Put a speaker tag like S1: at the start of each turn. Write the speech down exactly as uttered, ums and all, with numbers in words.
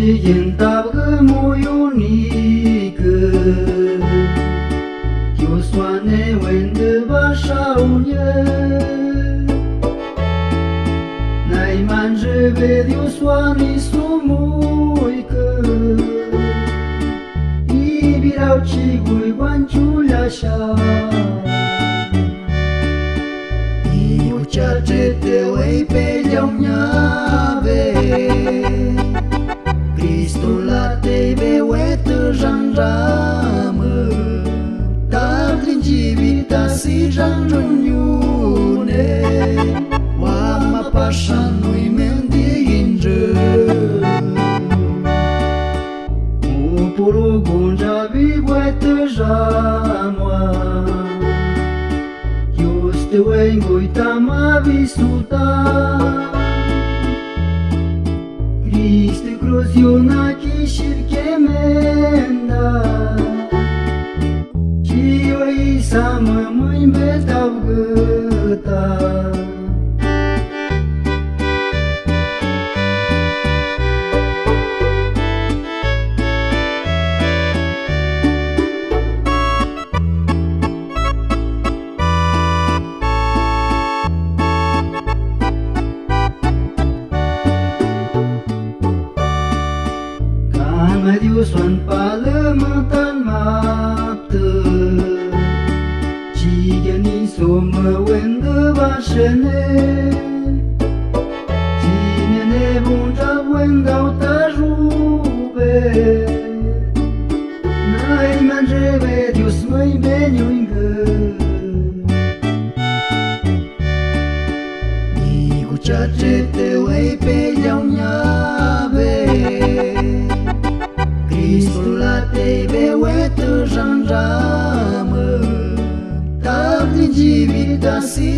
S1: Siguienta muy unică Iosoane wende basha unye Nai manje ved Iosoani sumuică Ibirau cigui guanciulea așa Iu ceea ce te oi pe leau nhave Cristola te veuetă janjamă Dar lingivita si janjuniune Oama pașa nu-i mendiinjă Upuru gunja viguetă jamoa Iuste wenguita ma visuta Cristi cruziona chi shirkemenda Chi oi sama măi betau găta Iosuan palământan maptă Cigeni somă wendă vașene Cine bunja wendau tajube N-ai manjeve Dios măi beniuingă Nicu ceea ce te oi pe leau nhave Cristola te veuetă janjamă Dar lingivita si